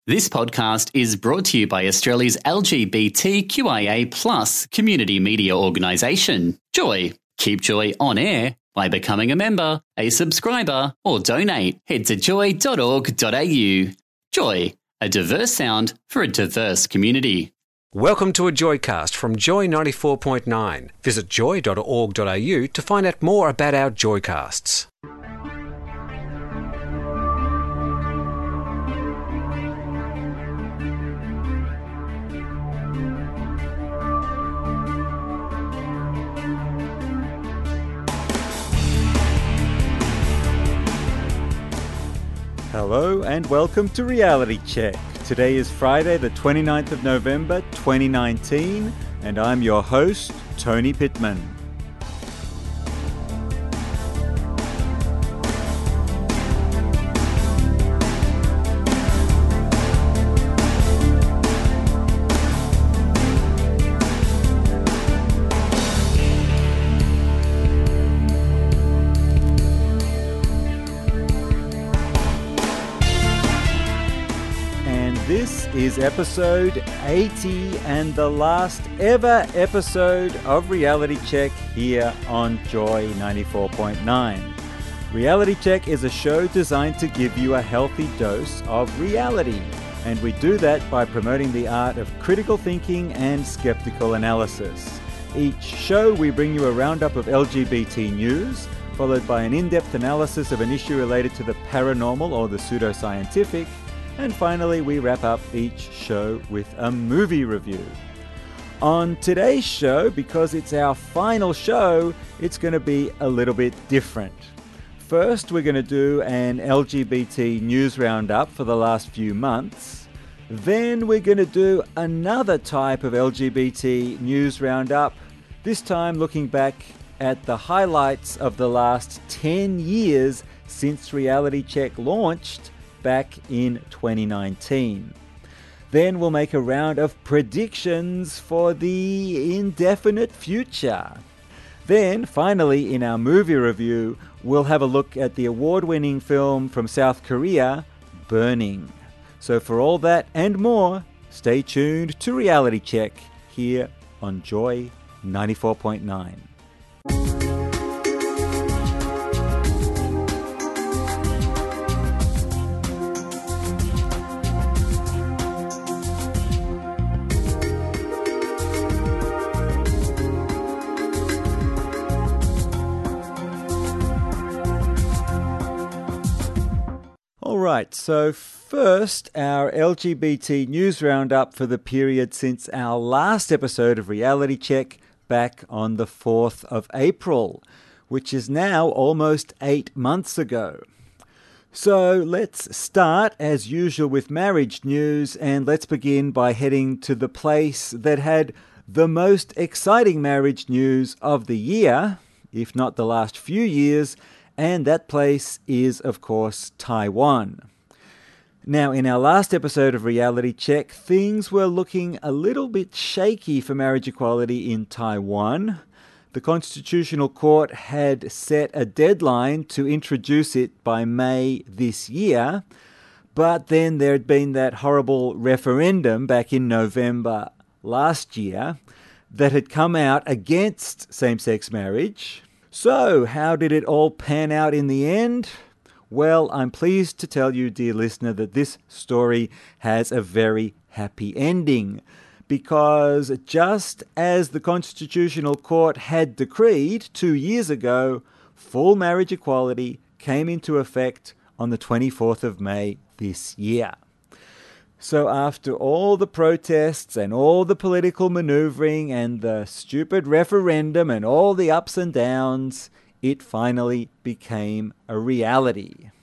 This podcast is brought to you by Australia's LGBTQIA+ community media organisation, Joy. Keep Joy on air by becoming a member, a subscriber, or donate. Head to joy.org.au. Joy, a diverse sound for a diverse community. Welcome to a Joycast from Joy 94.9. Visit joy.org.au to find out more about our Joycasts. Hello and welcome to Reality Check. Today is Friday the 29th of November 2019 and I'm your host, Tony Pittman. This is episode 80 and the last ever episode of Reality Check here on Joy 94.9. Reality Check is a show designed to give you a healthy dose of reality, and we do that by promoting the art of critical thinking and skeptical analysis. Each show we bring you a roundup of LGBT news, followed by an in-depth analysis of an issue related to the paranormal or the pseudoscientific. And finally, we wrap up each show with a movie review. On today's show, because it's our final show, it's going to be a little bit different. First, we're going to do an LGBT news roundup for the last few months. Then we're going to do another type of LGBT news roundup, this time looking back at the highlights of the last 10 years since Reality Check launched back in 2019. Then we'll make a round of predictions for the indefinite future. Then, finally, in our movie review, we'll have a look at the award-winning film from South Korea, Burning. So for all that and more, stay tuned to Reality Check here on Joy 94.9. Alright, so first, our LGBT news roundup for the period since our last episode of Reality Check back on the 4th of April, which is now almost 8 months ago. So let's start as usual with marriage news, and let's begin by heading to the place that had the most exciting marriage news of the year, if not the last few years, and that place is, of course, Taiwan. Now, in our last episode of Reality Check, things were looking a little bit shaky for marriage equality in Taiwan. The Constitutional Court had set a deadline to introduce it by May this year, but then there had been that horrible referendum back in November last year that had come out against same-sex marriage. So, how did it all pan out in the end? Well, I'm pleased to tell you, dear listener, that this story has a very happy ending. Because just as the Constitutional Court had decreed 2 years ago, full marriage equality came into effect on the 24th of May this year. So after all the protests and all the political maneuvering and the stupid referendum and all the ups and downs, it finally became a reality.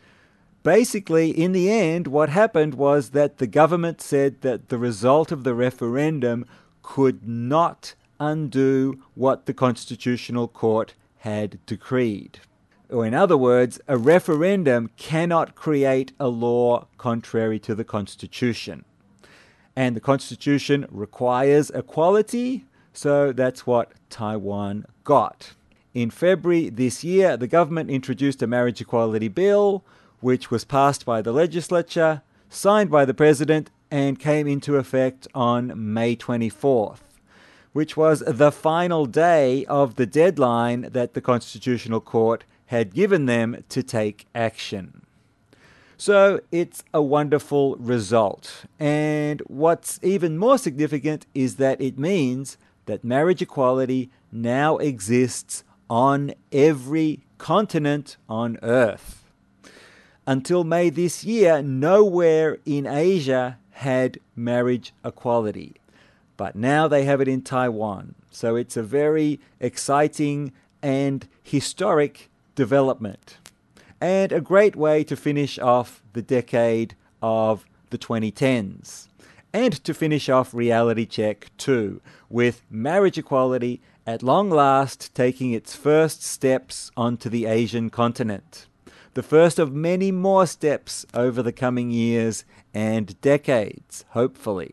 Basically, in the end, what happened was that the government said that the result of the referendum could not undo what the Constitutional Court had decreed. Or in other words, a referendum cannot create a law contrary to the Constitution. And the Constitution requires equality, so that's what Taiwan got. In February this year, the government introduced a marriage equality bill, which was passed by the legislature, signed by the President and came into effect on May 24th, which was the final day of the deadline that the Constitutional Court had given them to take action. So it's a wonderful result. And what's even more significant is that it means that marriage equality now exists on every continent on Earth. Until May this year, nowhere in Asia had marriage equality. But now they have it in Taiwan. So it's a very exciting and historic development. And a great way to finish off the decade of the 2010s. And to finish off Reality Check too, with marriage equality at long last taking its first steps onto the Asian continent. The first of many more steps over the coming years and decades, hopefully.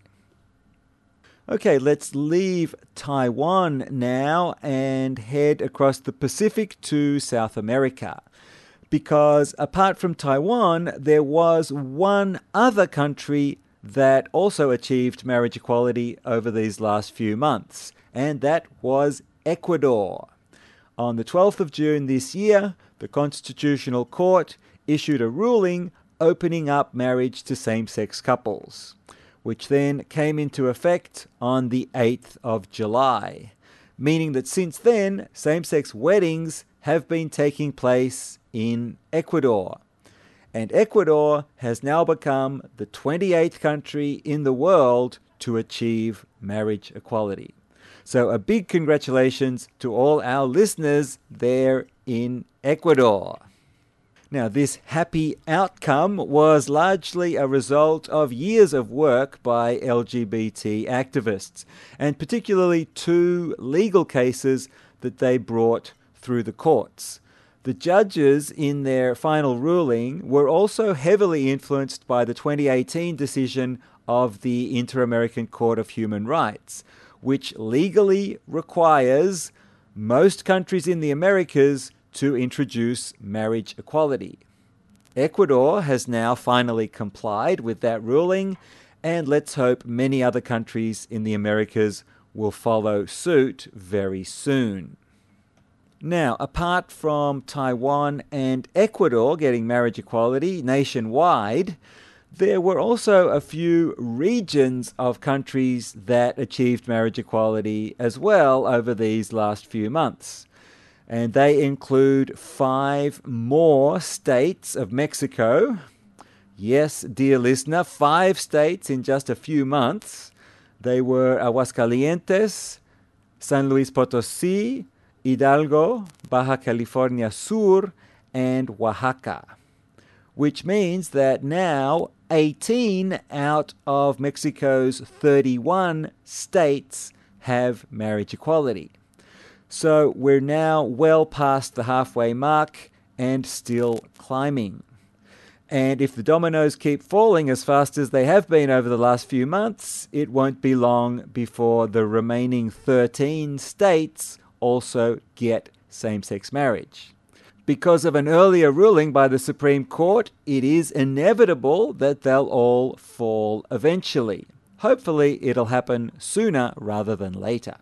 Okay, let's leave Taiwan now and head across the Pacific to South America. Because apart from Taiwan, there was one other country that also achieved marriage equality over these last few months, and that was Ecuador. On the 12th of June this year, the Constitutional Court issued a ruling opening up marriage to same-sex couples, which then came into effect on the 8th of July, meaning that since then, same-sex weddings have been taking place in Ecuador. And Ecuador has now become the 28th country in the world to achieve marriage equality. So a big congratulations to all our listeners there in Ecuador. Now, this happy outcome was largely a result of years of work by LGBT activists, and particularly 2 legal cases that they brought through the courts. The judges in their final ruling were also heavily influenced by the 2018 decision of the Inter-American Court of Human Rights, which legally requires most countries in the Americas to introduce marriage equality. Ecuador has now finally complied with that ruling, and let's hope many other countries in the Americas will follow suit very soon. Now, apart from Taiwan and Ecuador getting marriage equality nationwide, there were also a few regions of countries that achieved marriage equality as well over these last few months. And they include 5 more states of Mexico. Yes, dear listener, 5 states in just a few months. They were Aguascalientes, San Luis Potosí, Hidalgo, Baja California Sur, and Oaxaca, which means that now 18 out of Mexico's 31 states have marriage equality. So we're now well past the halfway mark and still climbing. And if the dominoes keep falling as fast as they have been over the last few months, it won't be long before the remaining 13 states also get same-sex marriage. Because of an earlier ruling by the Supreme Court, it is inevitable that they'll all fall eventually. Hopefully, it'll happen sooner rather than later.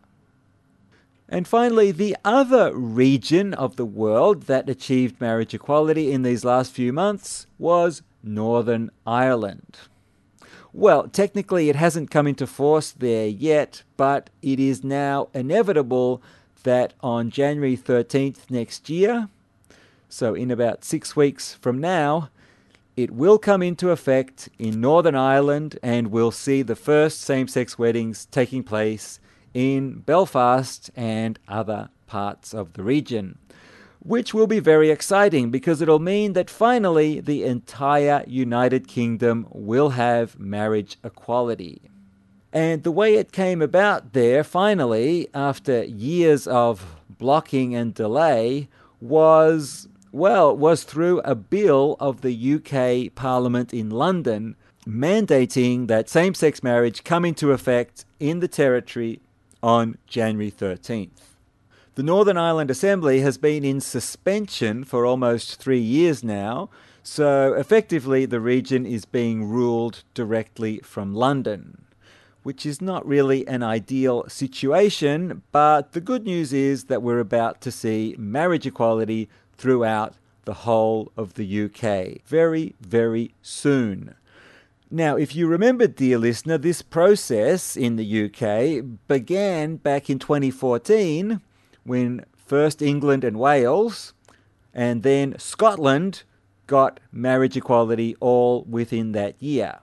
And finally, the other region of the world that achieved marriage equality in these last few months was Northern Ireland. Well, technically it hasn't come into force there yet, but it is now inevitable that on January 13th next year, so in about 6 weeks from now, it will come into effect in Northern Ireland, and we'll see the first same-sex weddings taking place in Belfast and other parts of the region, which will be very exciting because it'll mean that finally the entire United Kingdom will have marriage equality. And the way it came about there, finally, after years of blocking and delay, was through a bill of the UK Parliament in London mandating that same-sex marriage come into effect in the territory on January 13th. The Northern Ireland Assembly has been in suspension for almost 3 years now, So effectively, the region is being ruled directly from London, which is not really an ideal situation, but the good news is that we're about to see marriage equality throughout the whole of the UK very, very soon. Now, if you remember, dear listener, this process in the UK began back in 2014 when first England and Wales and then Scotland got marriage equality all within that year.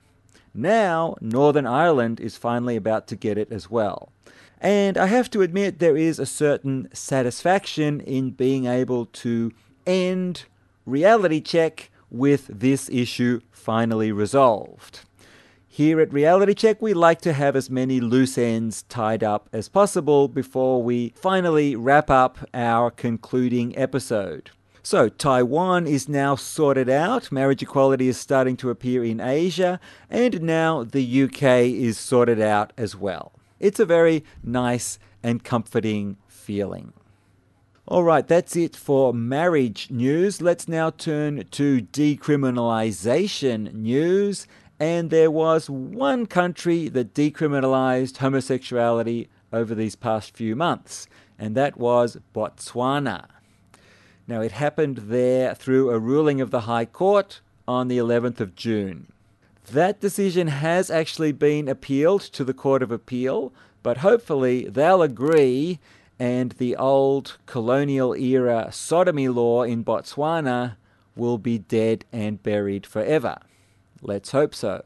Now, Northern Ireland is finally about to get it as well. And I have to admit there is a certain satisfaction in being able to end Reality Check with this issue finally resolved. Here at Reality Check, we like to have as many loose ends tied up as possible before we finally wrap up our concluding episode. So Taiwan is now sorted out, marriage equality is starting to appear in Asia, and now the UK is sorted out as well. It's a very nice and comforting feeling. All right, that's it for marriage news. Let's now turn to decriminalization news. And there was one country that decriminalized homosexuality over these past few months, and that was Botswana. Now, it happened there through a ruling of the High Court on the 11th of June. That decision has actually been appealed to the Court of Appeal, but hopefully they'll agree and the old colonial-era sodomy law in Botswana will be dead and buried forever. Let's hope so.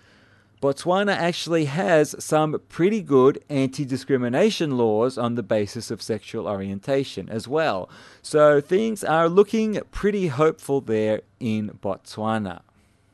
Botswana actually has some pretty good anti-discrimination laws on the basis of sexual orientation as well. So things are looking pretty hopeful there in Botswana.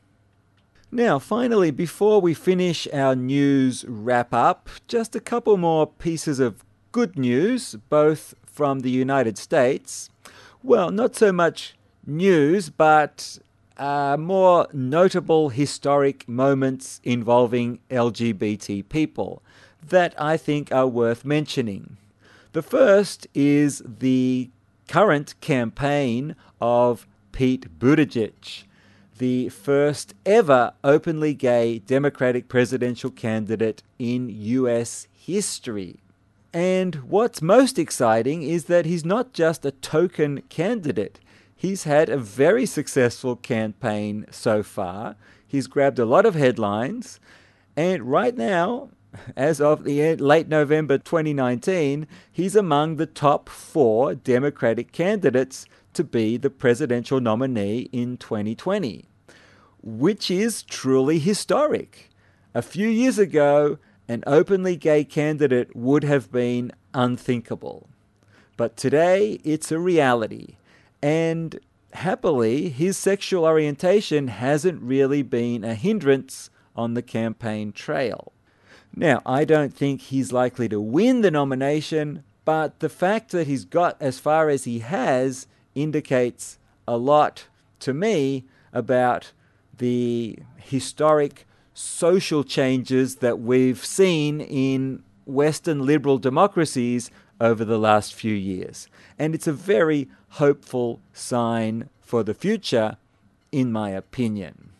Now, finally, before we finish our news wrap-up, just a couple more pieces of good news, both from the United States. Well, not so much news, but more notable historic moments involving LGBT people that I think are worth mentioning. The first is the current campaign of Pete Buttigieg, the first ever openly gay Democratic presidential candidate in US history. And what's most exciting is that he's not just a token candidate. He's had a very successful campaign so far. He's grabbed a lot of headlines. And right now, as of the late November 2019, he's among the top 4 Democratic candidates to be the presidential nominee in 2020, which is truly historic. A few years ago, an openly gay candidate would have been unthinkable. But today, it's a reality. And happily, his sexual orientation hasn't really been a hindrance on the campaign trail. Now, I don't think he's likely to win the nomination, but the fact that he's got as far as he has indicates a lot to me about the historic social changes that we've seen in Western liberal democracies over the last few years. And it's a very hopeful sign for the future, in my opinion.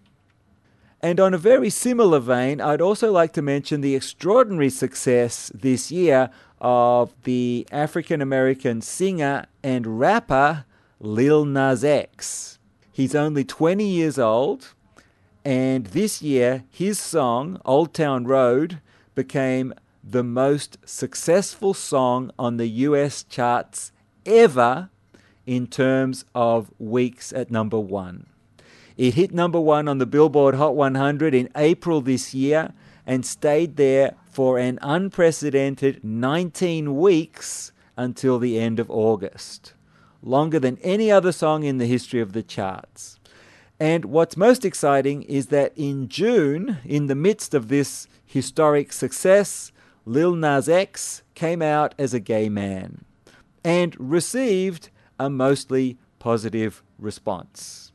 And on a very similar vein, I'd also like to mention the extraordinary success this year of the African-American singer and rapper Lil Nas X. He's only 20 years old, and this year his song, Old Town Road, became the most successful song on the US charts ever in terms of weeks at number 1. It hit number 1 on the Billboard Hot 100 in April this year and stayed there for an unprecedented 19 weeks until the end of August. Longer than any other song in the history of the charts. And what's most exciting is that in June, in the midst of this historic success, Lil Nas X came out as a gay man and received a mostly positive response.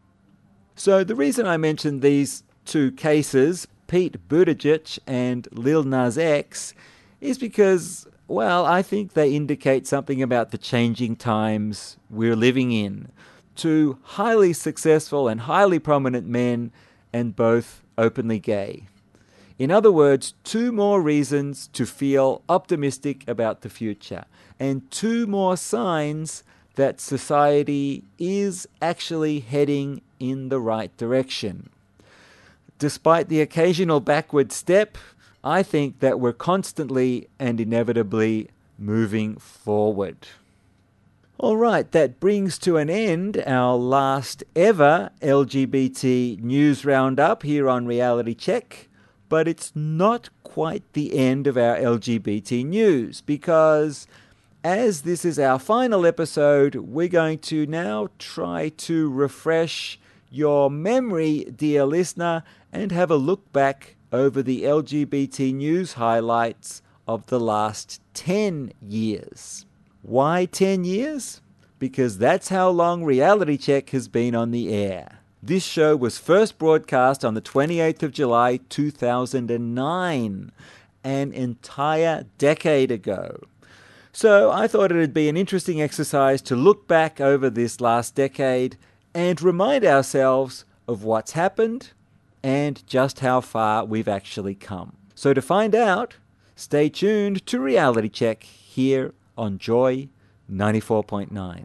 So the reason I mention these two cases, Pete Buttigieg and Lil Nas X, is because, well, I think they indicate something about the changing times we're living in. two highly successful and highly prominent men, and both openly gay. In other words, two more reasons to feel optimistic about the future, and two more signs that society is actually heading in the right direction. Despite the occasional backward step, I think that we're constantly and inevitably moving forward. All right, that brings to an end our last ever LGBT news roundup here on Reality Check. But it's not quite the end of our LGBT news, because as this is our final episode, we're going to now try to refresh your memory, dear listener, and have a look back over the LGBT news highlights of the last 10 years. Why 10 years? Because that's how long Reality Check has been on the air. This show was first broadcast on the 28th of July 2009, an entire decade ago. So I thought it would be an interesting exercise to look back over this last decade and remind ourselves of what's happened and just how far we've actually come. So to find out, stay tuned to Reality Check here on Joy 94.9.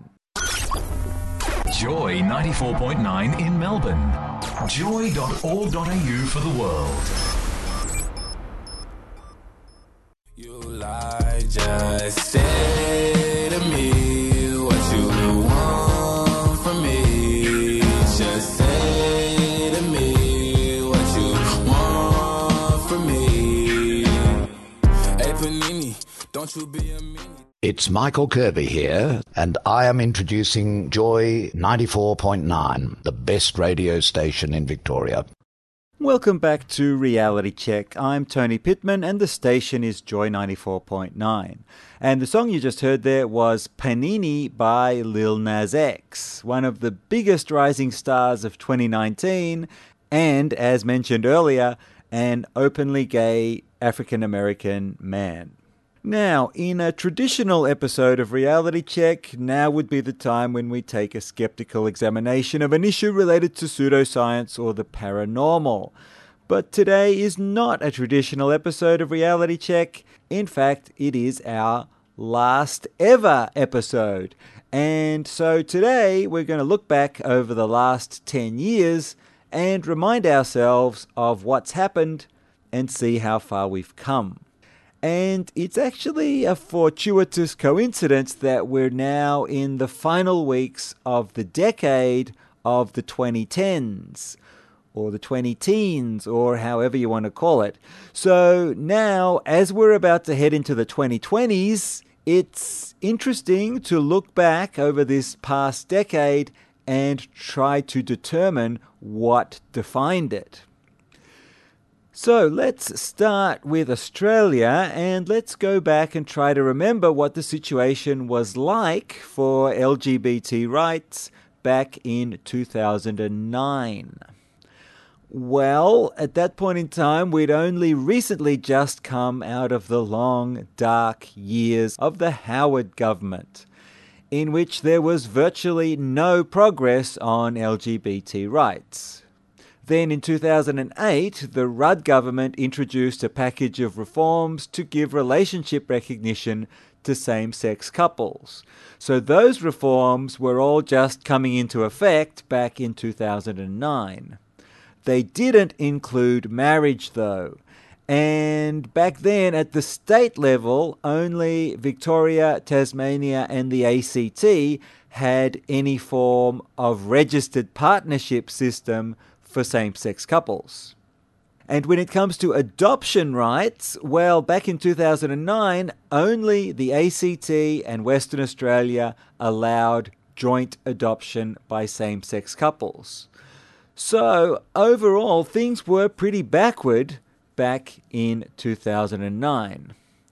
Joy 94.9 in Melbourne. Joy.org.au for the world. You like just say to me what you want from me. Just say to me what you want from me. Hey Panini, don't you be a meanie. It's Michael Kirby here, and I am introducing Joy 94.9, the best radio station in Victoria. Welcome back to Reality Check. I'm Tony Pittman, and the station is Joy 94.9. And the song you just heard there was Panini by Lil Nas X, one of the biggest rising stars of 2019, and, as mentioned earlier, an openly gay African-American man. Now, in a traditional episode of Reality Check, now would be the time when we take a skeptical examination of an issue related to pseudoscience or the paranormal. But today is not a traditional episode of Reality Check. In fact, it is our last ever episode. And so today we're going to look back over the last 10 years and remind ourselves of what's happened and see how far we've come. And it's actually a fortuitous coincidence that we're now in the final weeks of the decade of the 2010s, or the 20-teens, or however you want to call it. So now, as we're about to head into the 2020s, it's interesting to look back over this past decade and try to determine what defined it. So let's start with Australia, and let's go back and try to remember what the situation was like for LGBT rights back in 2009. Well, at that point in time, we'd only recently just come out of the long, dark years of the Howard government, in which there was virtually no progress on LGBT rights. Then in 2008, the Rudd government introduced a package of reforms to give relationship recognition to same-sex couples. So those reforms were all just coming into effect back in 2009. They didn't include marriage, though. And back then, at the state level, only Victoria, Tasmania, and the ACT had any form of registered partnership system for same-sex couples. And when it comes to adoption rights, well, back in 2009, only the ACT and Western Australia allowed joint adoption by same-sex couples. So, overall, things were pretty backward back in 2009.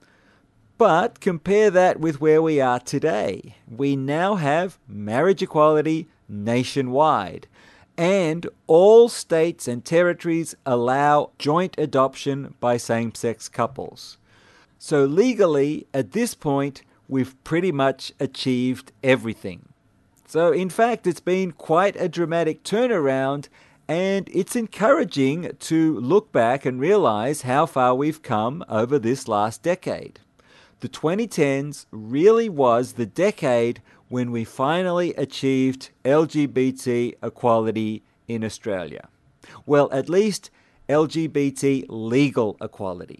But compare that with where we are today. We now have marriage equality nationwide, and all states and territories allow joint adoption by same-sex couples. So legally, at this point, we've pretty much achieved everything. So in fact, it's been quite a dramatic turnaround, and it's encouraging to look back and realize how far we've come over this last decade. The 2010s really was the decade when we finally achieved LGBT equality in Australia. Well, at least LGBT legal equality.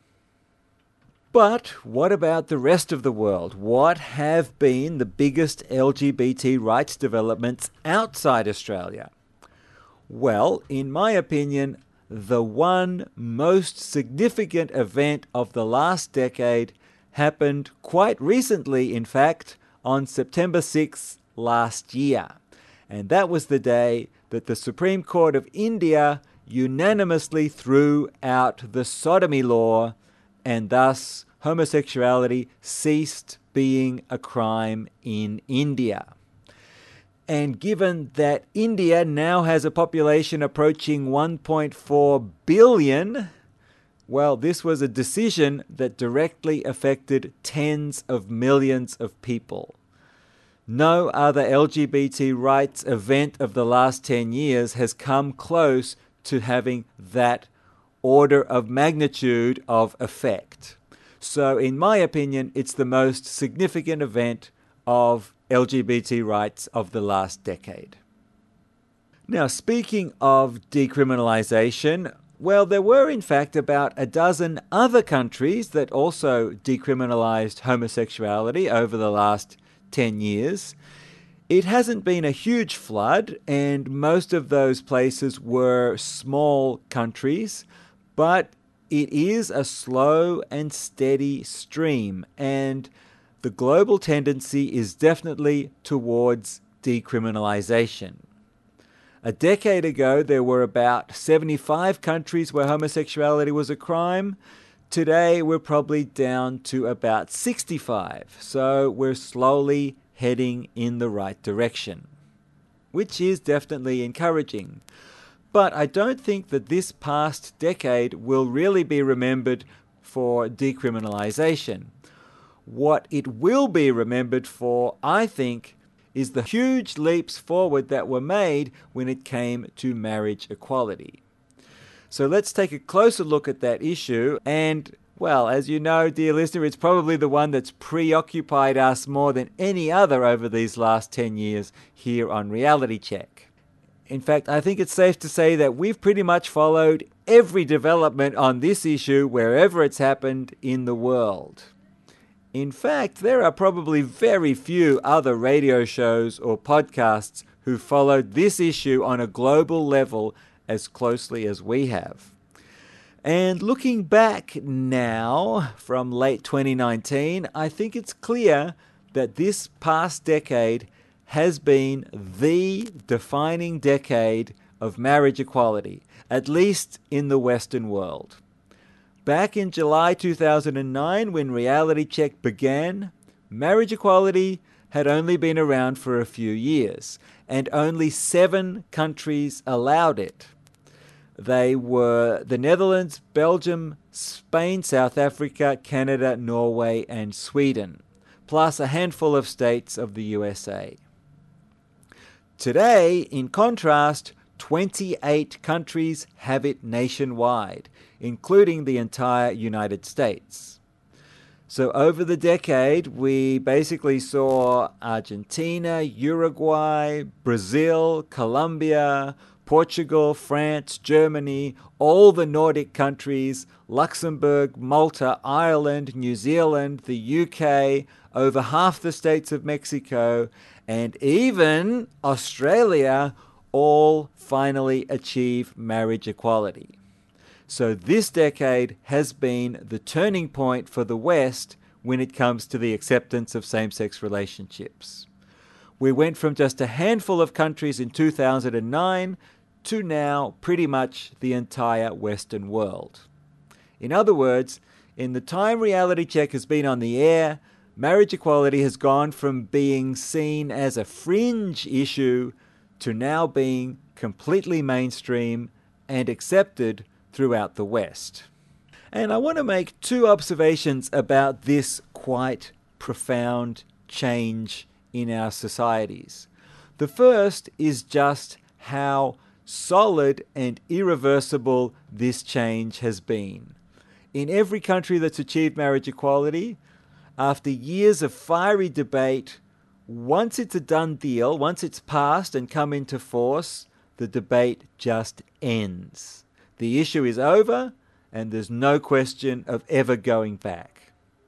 But what about the rest of the world? What have been the biggest LGBT rights developments outside Australia? Well, in my opinion, the one most significant event of the last decade happened quite recently, in fact, on September 6th last year. And that was the day that the Supreme Court of India unanimously threw out the sodomy law, and thus homosexuality ceased being a crime in India. And given that India now has a population approaching 1.4 billion, well, this was a decision that directly affected tens of millions of people. No other LGBT rights event of the last 10 years has come close to having that order of magnitude of effect. So in my opinion, it's the most significant event of LGBT rights of the last decade. Now, speaking of decriminalisation, well, there were in fact about a dozen other countries that also decriminalised homosexuality over the last 10 years. It hasn't been a huge flood, and most of those places were small countries, but it is a slow and steady stream, and the global tendency is definitely towards decriminalisation. A decade ago, there were about 75 countries where homosexuality was a crime. Today, we're probably down to about 65, so we're slowly heading in the right direction, which is definitely encouraging. But I don't think that this past decade will really be remembered for decriminalisation. What it will be remembered for, I think, is the huge leaps forward that were made when it came to marriage equality. So let's take a closer look at that issue, and well, as you know, dear listener, it's probably the one that's preoccupied us more than any other over these last 10 years here on Reality Check. In fact, I think it's safe to say that we've pretty much followed every development on this issue wherever it's happened in the world. In fact, there are probably very few other radio shows or podcasts who followed this issue on a global level as closely as we have. And looking back now from late 2019, I think it's clear that this past decade has been the defining decade of marriage equality, at least in the Western world. Back in July 2009, when Reality Check began, marriage equality had only been around for a few years, and only 7 countries allowed it. They were the Netherlands, Belgium, Spain, South Africa, Canada, Norway, and Sweden, plus a handful of states of the USA. Today, in contrast, 28 countries have it nationwide, including the entire United States. So over the decade, we basically saw Argentina, Uruguay, Brazil, Colombia, Portugal, France, Germany, all the Nordic countries, Luxembourg, Malta, Ireland, New Zealand, the UK, over half the states of Mexico, and even Australia all finally achieve marriage equality. So this decade has been the turning point for the West when it comes to the acceptance of same-sex relationships. We went from just a handful of countries in 2009 to now pretty much the entire Western world. In other words, in the time Reality Check has been on the air, marriage equality has gone from being seen as a fringe issue to now being completely mainstream and accepted throughout the West. And I want to make 2 observations about this quite profound change in our societies. The first is just how solid and irreversible this change has been. In every country that's achieved marriage equality, after years of fiery debate, once it's a done deal, once it's passed and come into force, the debate just ends. The issue is over, and there's no question of ever going back.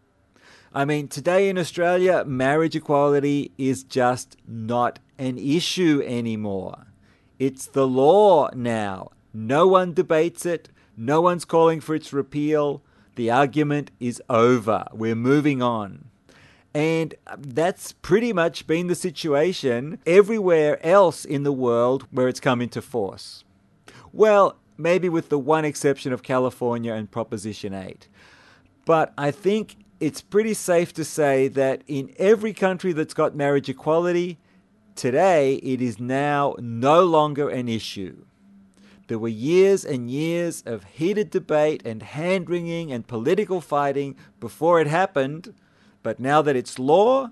I mean, today in Australia, marriage equality is just not an issue anymore. It's the law now. No one debates it. No one's calling for its repeal. The argument is over. We're moving on. And that's pretty much been the situation everywhere else in the world where it's come into force. Well, maybe with the one exception of California and Proposition 8. But I think it's pretty safe to say that in every country that's got marriage equality, today it is now no longer an issue. There were years and years of heated debate and hand-wringing and political fighting before it happened, but now that it's law,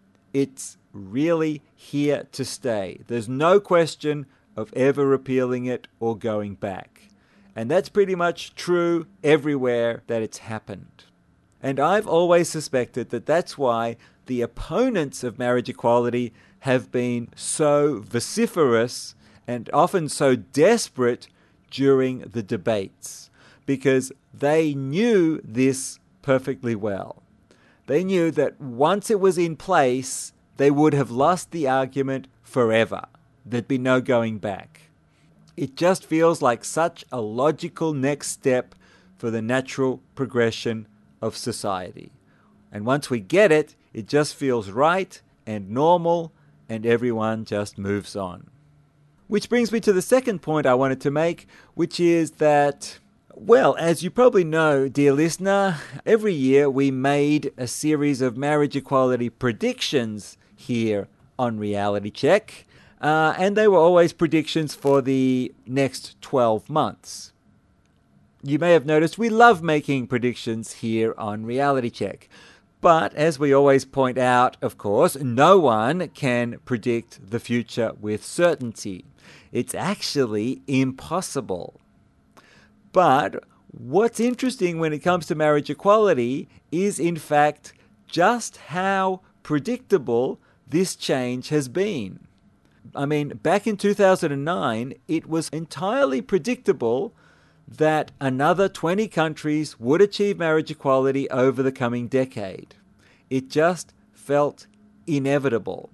it's really here to stay. There's no question of ever repealing it or going back. And that's pretty much true everywhere that it's happened. And I've always suspected that that's why the opponents of marriage equality have been so vociferous and often so desperate during the debates, because they knew this perfectly well. They knew that once it was in place, they would have lost the argument forever. There'd be no going back. It just feels like such a logical next step for the natural progression of society. And once we get it, it just feels right and normal, and everyone just moves on. Which brings me to the second point I wanted to make, which is that, well, as you probably know, dear listener, every year we made a series of marriage equality predictions here on Reality Check, and they were always predictions for the next 12 months. You may have noticed we love making predictions here on Reality Check. But as we always point out, of course, no one can predict the future with certainty. It's actually impossible. But what's interesting when it comes to marriage equality is, in fact, just how predictable this change has been. I mean, back in 2009, it was entirely predictable that another 20 countries would achieve marriage equality over the coming decade. It just felt inevitable.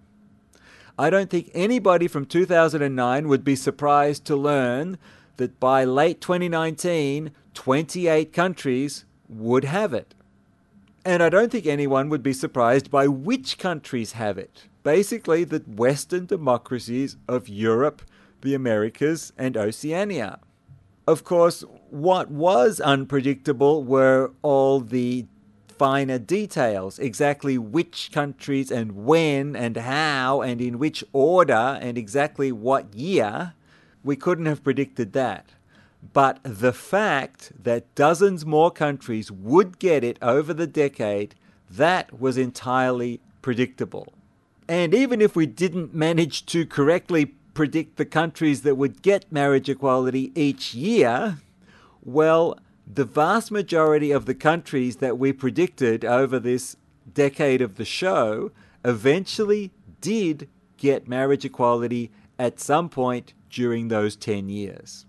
I don't think anybody from 2009 would be surprised to learn that by late 2019, 28 countries would have it. And I don't think anyone would be surprised by which countries have it. Basically, the Western democracies of Europe, the Americas, and Oceania. Of course, what was unpredictable were all the finer details, exactly which countries and when and how and in which order and exactly what year. We couldn't have predicted that. But the fact that dozens more countries would get it over the decade, that was entirely predictable. And even if we didn't manage to correctly predict the countries that would get marriage equality each year, well, the vast majority of the countries that we predicted over this decade of the show eventually did get marriage equality at some point during those 10 years.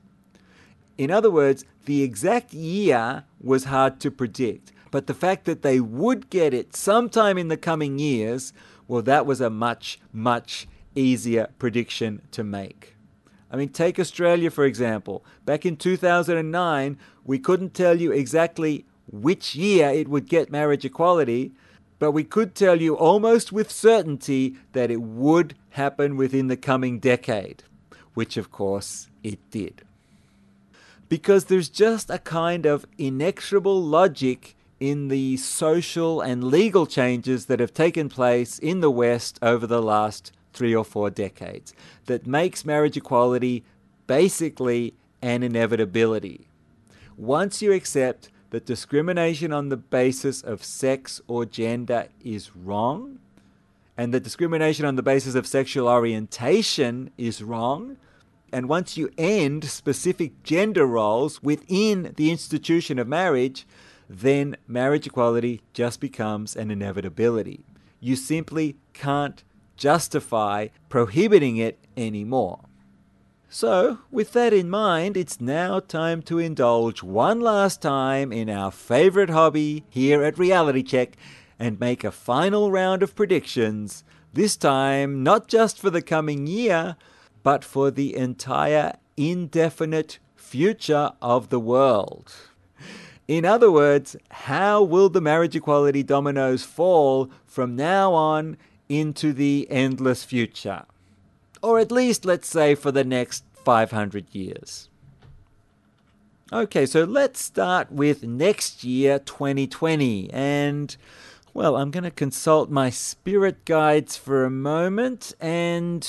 In other words, the exact year was hard to predict, but the fact that they would get it sometime in the coming years, well, that was a much, much easier prediction to make. I mean, take Australia, for example. Back in 2009, we couldn't tell you exactly which year it would get marriage equality, but we could tell you almost with certainty that it would happen within the coming decade, which of course it did. Because there's just a kind of inexorable logic in the social and legal changes that have taken place in the West over the last 3 or 4 decades that makes marriage equality basically an inevitability. Once you accept that discrimination on the basis of sex or gender is wrong, and that discrimination on the basis of sexual orientation is wrong. And once you end specific gender roles within the institution of marriage, then marriage equality just becomes an inevitability. You simply can't justify prohibiting it anymore. So, with that in mind, it's now time to indulge one last time in our favorite hobby here at Reality Check and make a final round of predictions, this time not just for the coming year, but for the entire indefinite future of the world. In other words, how will the marriage equality dominoes fall from now on into the endless future? Or at least, let's say, for the next 500 years. Okay, so let's start with next year, 2020. And, well, I'm going to consult my spirit guides for a moment. And,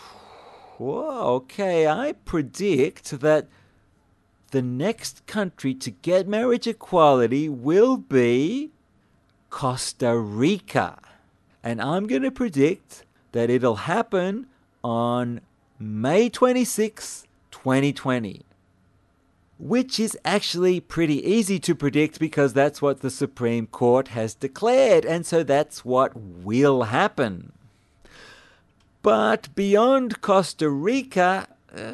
whoa, okay, I predict that the next country to get marriage equality will be Costa Rica. And I'm going to predict that it'll happen on May 26, 2020. Which is actually pretty easy to predict because that's what the Supreme Court has declared, and so that's what will happen. But beyond Costa Rica,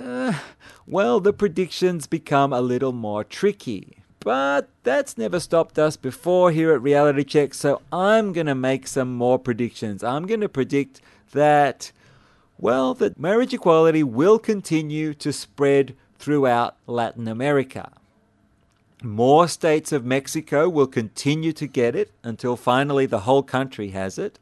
well, the predictions become a little more tricky. But that's never stopped us before here at Reality Check, so I'm going to make some more predictions. I'm going to predict that, well, that marriage equality will continue to spread throughout Latin America. More states of Mexico will continue to get it until finally the whole country has it.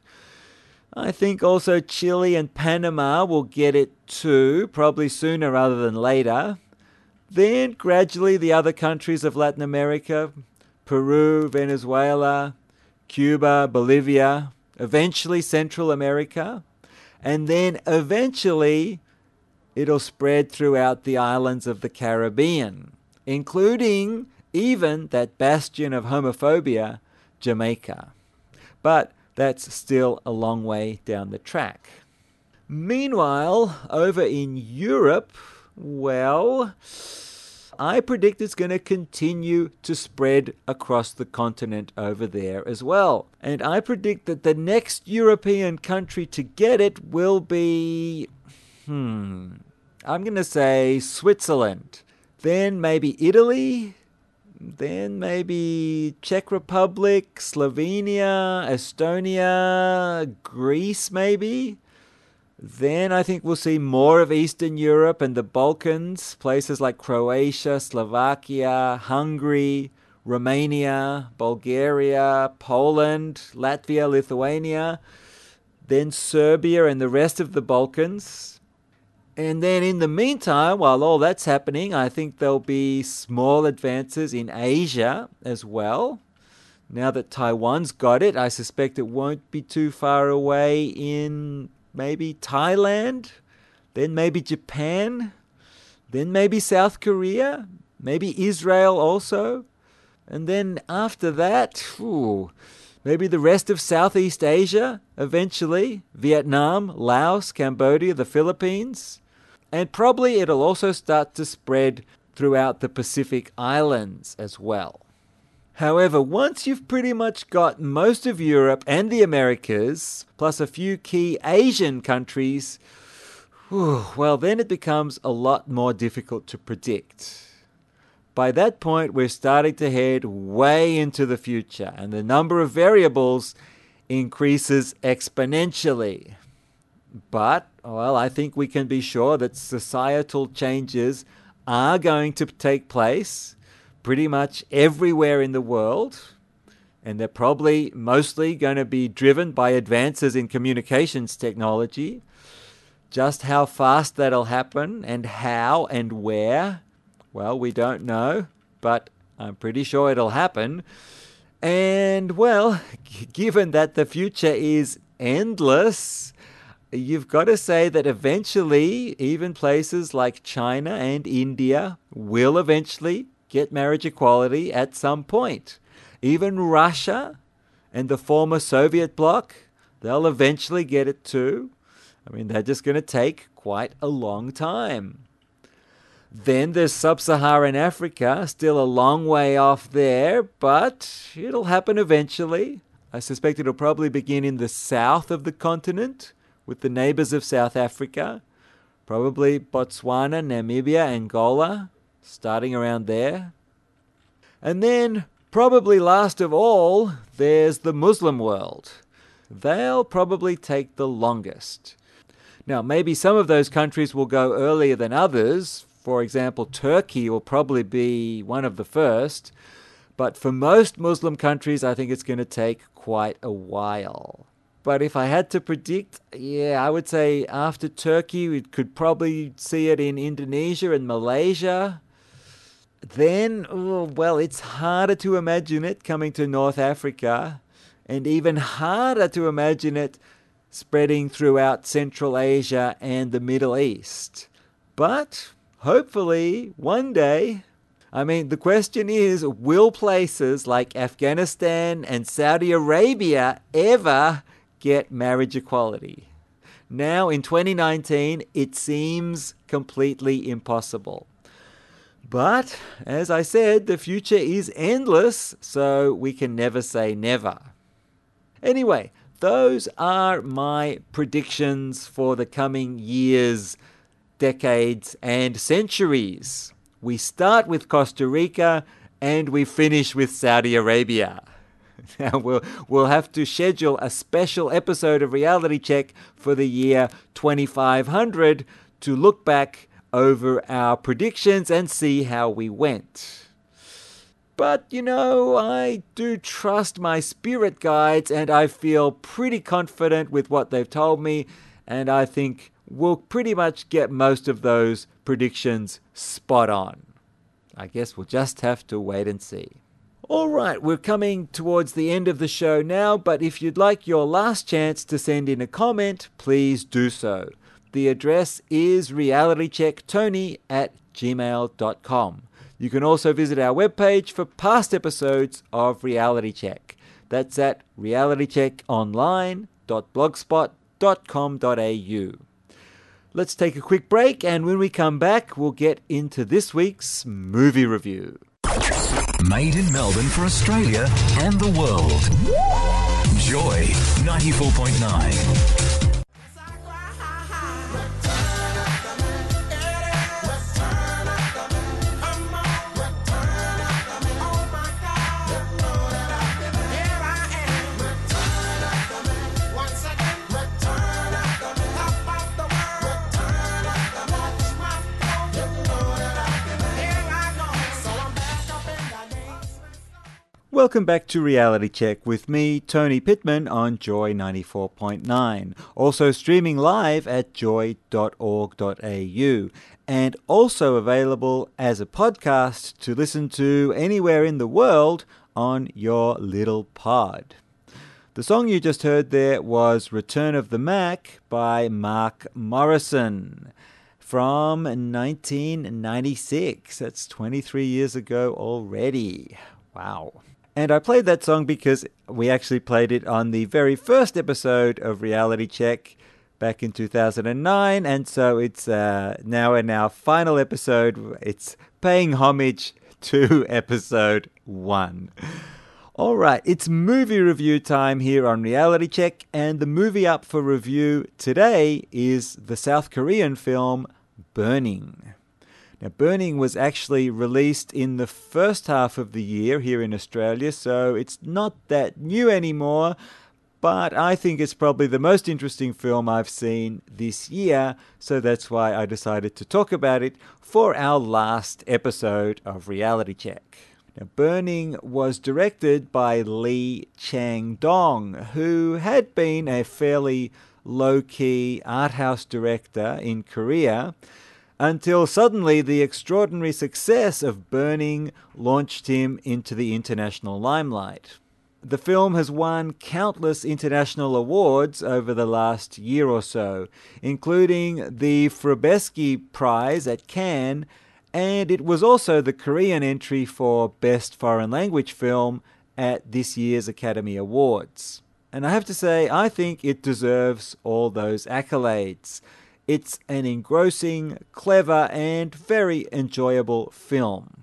I think also Chile and Panama will get it too, probably sooner rather than later. Then gradually the other countries of Latin America, Peru, Venezuela, Cuba, Bolivia, eventually Central America, and then eventually it'll spread throughout the islands of the Caribbean, including even that bastion of homophobia, Jamaica. But that's still a long way down the track. Meanwhile, over in Europe, well, I predict it's going to continue to spread across the continent over there as well. And I predict that the next European country to get it will be, I'm going to say Switzerland. Then maybe Italy. Then maybe Czech Republic, Slovenia, Estonia, Greece maybe. Then I think we'll see more of Eastern Europe and the Balkans, places like Croatia, Slovakia, Hungary, Romania, Bulgaria, Poland, Latvia, Lithuania. Then Serbia and the rest of the Balkans. And then in the meantime, while all that's happening, I think there'll be small advances in Asia as well. Now that Taiwan's got it, I suspect it won't be too far away in maybe Thailand, then maybe Japan, then maybe South Korea, maybe Israel also. And then after that, maybe the rest of Southeast Asia, eventually, Vietnam, Laos, Cambodia, the Philippines. And probably it'll also start to spread throughout the Pacific Islands as well. However, once you've pretty much got most of Europe and the Americas, plus a few key Asian countries, well, then it becomes a lot more difficult to predict. By that point, we're starting to head way into the future, and the number of variables increases exponentially. But, well, I think we can be sure that societal changes are going to take place pretty much everywhere in the world, and they're probably mostly going to be driven by advances in communications technology. Just how fast that'll happen and how and where, well, we don't know, but I'm pretty sure it'll happen. And, well, given that the future is endless, you've got to say that eventually even places like China and India will eventually get marriage equality at some point. Even Russia and the former Soviet bloc, They'll eventually get it too. I mean, they're just going to take quite a long time. Then there's sub-Saharan Africa, still a long way off there, but it'll happen eventually. I suspect it'll probably begin in the south of the continent with the neighbors of South Africa, probably Botswana, Namibia, Angola, starting around there. And then, probably last of all, there's the Muslim world. They'll probably take the longest. Now, maybe some of those countries will go earlier than others. For example, Turkey will probably be one of the first. But for most Muslim countries, I think it's going to take quite a while. But if I had to predict, I would say after Turkey, we could probably see it in Indonesia and Malaysia. Then, it's harder to imagine it coming to North Africa, and even harder to imagine it spreading throughout Central Asia and the Middle East. But hopefully, one day, the question is, will places like Afghanistan and Saudi Arabia ever get marriage equality? Now, in 2019, it seems completely impossible. But, as I said, the future is endless, so we can never say never. Anyway, those are my predictions for the coming years, decades, and centuries. We start with Costa Rica and we finish with Saudi Arabia. Now, we'll have to schedule a special episode of Reality Check for the year 2500 to look back over our predictions and see how we went. But, I do trust my spirit guides and I feel pretty confident with what they've told me, and I think we'll pretty much get most of those predictions spot on. I guess we'll just have to wait and see. All right, we're coming towards the end of the show now, but if you'd like your last chance to send in a comment, please do so. The address is realitychecktony@gmail.com. You can also visit our webpage for past episodes of Reality Check. That's at realitycheckonline.blogspot.com.au. Let's take a quick break, and when we come back, we'll get into this week's movie review. Made in Melbourne for Australia and the world. Joy 94.9. Welcome back to Reality Check with me, Tony Pittman, on Joy 94.9. Also streaming live at joy.org.au and also available as a podcast to listen to anywhere in the world on your little pod. The song you just heard there was Return of the Mac by Mark Morrison from 1996. That's 23 years ago already. Wow. And I played that song because we actually played it on the very first episode of Reality Check back in 2009. And so it's now in our final episode. It's paying homage to episode 1. All right, it's movie review time here on Reality Check. And the movie up for review today is the South Korean film Burning. Now, Burning was actually released in the first half of the year here in Australia, so it's not that new anymore, but I think it's probably the most interesting film I've seen this year, so that's why I decided to talk about it for our last episode of Reality Check. Now, Burning was directed by Lee Chang-dong, who had been a fairly low-key art house director in Korea, until suddenly the extraordinary success of Burning launched him into the international limelight. The film has won countless international awards over the last year or so, including the Frobesky Prize at Cannes, and it was also the Korean entry for Best Foreign Language Film at this year's Academy Awards. And I have to say, I think it deserves all those accolades. It's an engrossing, clever, and very enjoyable film.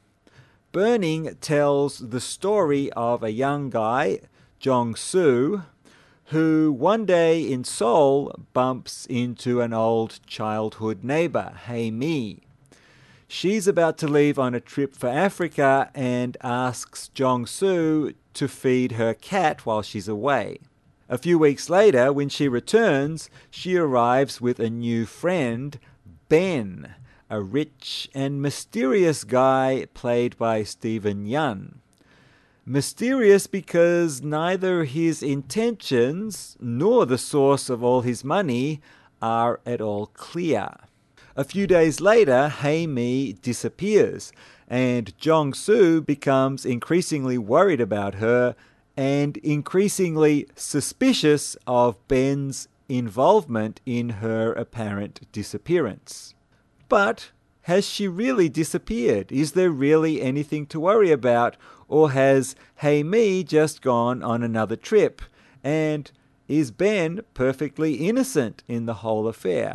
Burning tells the story of a young guy, Jong-soo, who one day in Seoul bumps into an old childhood neighbor, Hae-mi. She's about to leave on a trip for Africa and asks Jong-soo to feed her cat while she's away. A few weeks later, when she returns, she arrives with a new friend, Ben, a rich and mysterious guy played by Steven Yeun. Mysterious because neither his intentions nor the source of all his money are at all clear. A few days later, Hae-mi disappears, and Jong-soo becomes increasingly worried about her and increasingly suspicious of Ben's involvement in her apparent disappearance. But has she really disappeared? Is there really anything to worry about? Or has Hae-mi just gone on another trip? And is Ben perfectly innocent in the whole affair?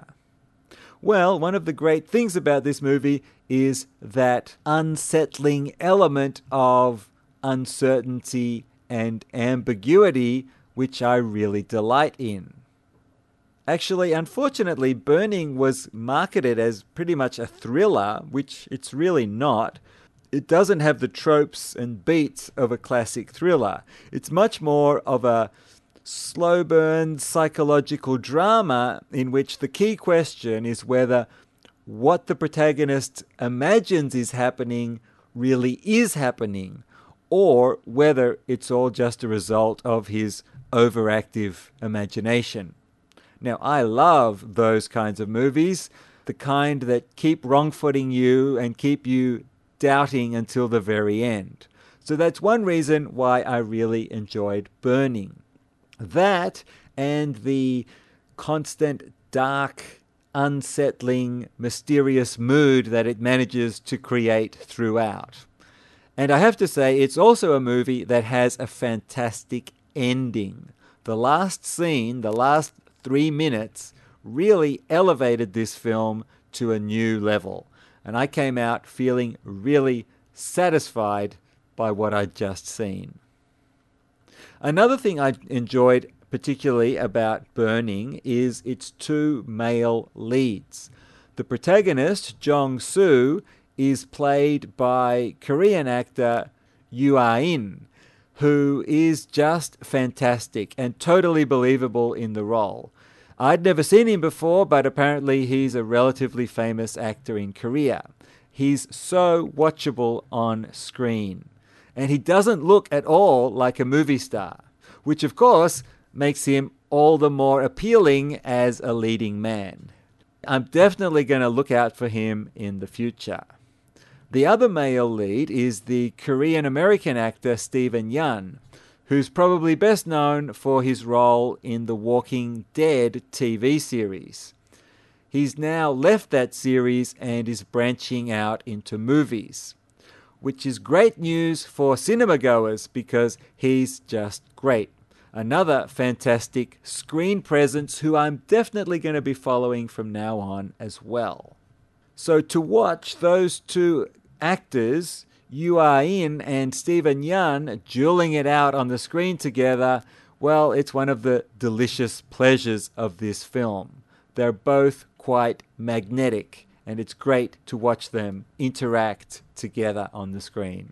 Well, one of the great things about this movie is that unsettling element of uncertainty and ambiguity, which I really delight in. Actually, unfortunately, Burning was marketed as pretty much a thriller, which it's really not. It doesn't have the tropes and beats of a classic thriller. It's much more of a slow burn psychological drama in which the key question is whether what the protagonist imagines is happening really is happening, or whether it's all just a result of his overactive imagination. Now, I love those kinds of movies, the kind that keep wrong-footing you and keep you doubting until the very end. So that's one reason why I really enjoyed Burning. That and the constant, dark, unsettling, mysterious mood that it manages to create throughout. And I have to say, it's also a movie that has a fantastic ending. The last scene, the last 3 minutes, really elevated this film to a new level. And I came out feeling really satisfied by what I'd just seen. Another thing I enjoyed particularly about Burning is its 2 male leads. The protagonist, Jong-soo, is played by Korean actor Yoo Ah-in, who is just fantastic and totally believable in the role. I'd never seen him before, but apparently he's a relatively famous actor in Korea. He's so watchable on screen. And he doesn't look at all like a movie star, which of course makes him all the more appealing as a leading man. I'm definitely going to look out for him in the future. The other male lead is the Korean-American actor Steven Yeun, who's probably best known for his role in the Walking Dead TV series. He's now left that series and is branching out into movies, which is great news for cinema goers because he's just great. Another fantastic screen presence who I'm definitely going to be following from now on as well. So to watch those 2 actors, Yoo Ah-in and Steven Yeun, dueling it out on the screen together, well, it's one of the delicious pleasures of this film. They're both quite magnetic, and it's great to watch them interact together on the screen.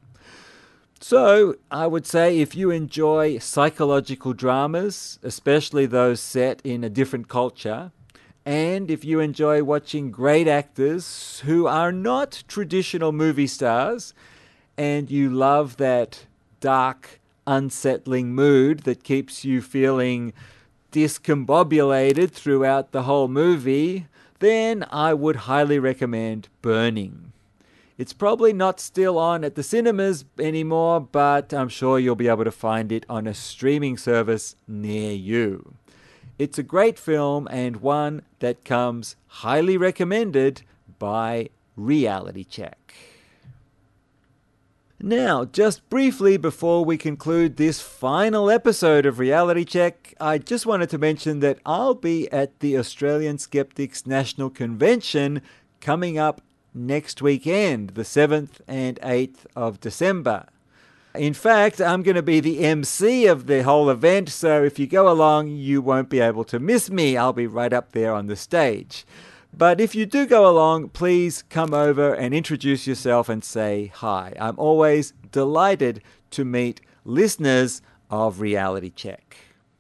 So, I would say if you enjoy psychological dramas, especially those set in a different culture, and if you enjoy watching great actors who are not traditional movie stars, and you love that dark, unsettling mood that keeps you feeling discombobulated throughout the whole movie, then I would highly recommend Burning. It's probably not still on at the cinemas anymore, but I'm sure you'll be able to find it on a streaming service near you. It's a great film and one that comes highly recommended by Reality Check. Now, just briefly before we conclude this final episode of Reality Check, I just wanted to mention that I'll be at the Australian Skeptics National Convention coming up next weekend, the 7th and 8th of December. In fact, I'm going to be the MC of the whole event, so if you go along, you won't be able to miss me. I'll be right up there on the stage. But if you do go along, please come over and introduce yourself and say hi. I'm always delighted to meet listeners of Reality Check.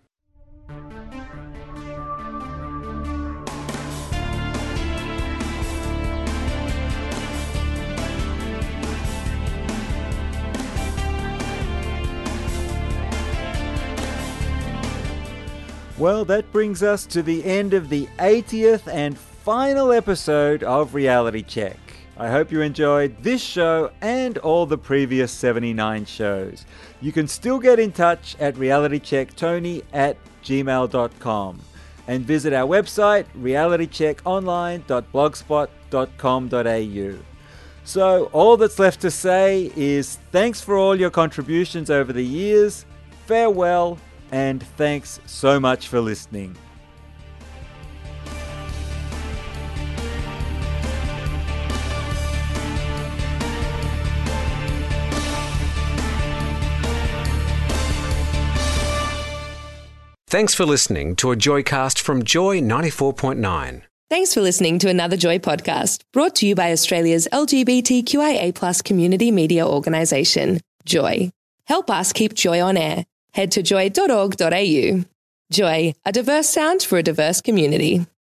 Well, that brings us to the end of the 80th and final episode of Reality Check. I hope you enjoyed this show and all the previous 79 shows. You can still get in touch at realitychecktony@gmail.com and visit our website realitycheckonline.blogspot.com.au. So all that's left to say is thanks for all your contributions over the years, farewell, and thanks so much for listening. Thanks for listening to a Joycast from Joy 94.9. Thanks for listening to another Joy podcast, brought to you by Australia's LGBTQIA+ community media organisation, Joy. Help us keep Joy on air. Head to joy.org.au. Joy, a diverse sound for a diverse community.